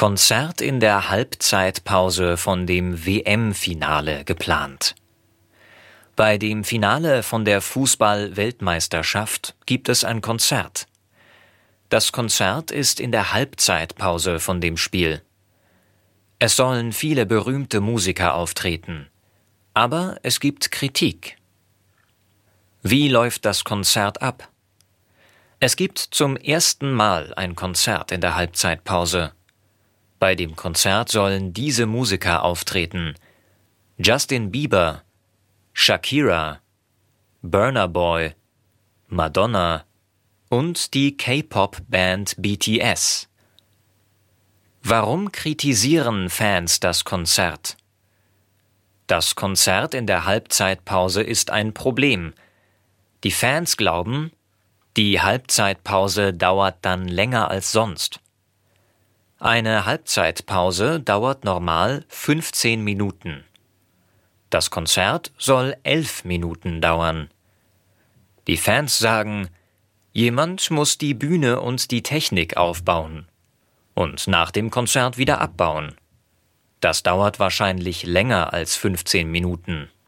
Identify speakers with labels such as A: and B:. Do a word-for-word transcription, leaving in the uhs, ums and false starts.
A: Konzert in der Halbzeitpause von dem W M-Finale geplant. Bei dem Finale von der Fußball-Weltmeisterschaft gibt es ein Konzert. Das Konzert ist in der Halbzeitpause von dem Spiel. Es sollen viele berühmte Musiker auftreten. Aber es gibt Kritik. Wie läuft das Konzert ab? Es gibt zum ersten Mal ein Konzert in der Halbzeitpause. Bei dem Konzert sollen diese Musiker auftreten: Justin Bieber, Shakira, Burna Boy, Madonna und die K-Pop-Band B T S. Warum kritisieren Fans das Konzert? Das Konzert in der Halbzeitpause ist ein Problem. Die Fans glauben, die Halbzeitpause dauert dann länger als sonst. Eine Halbzeitpause dauert normal fünfzehn Minuten. Das Konzert soll elf Minuten dauern. Die Fans sagen, jemand muss die Bühne und die Technik aufbauen und nach dem Konzert wieder abbauen. Das dauert wahrscheinlich länger als fünfzehn Minuten.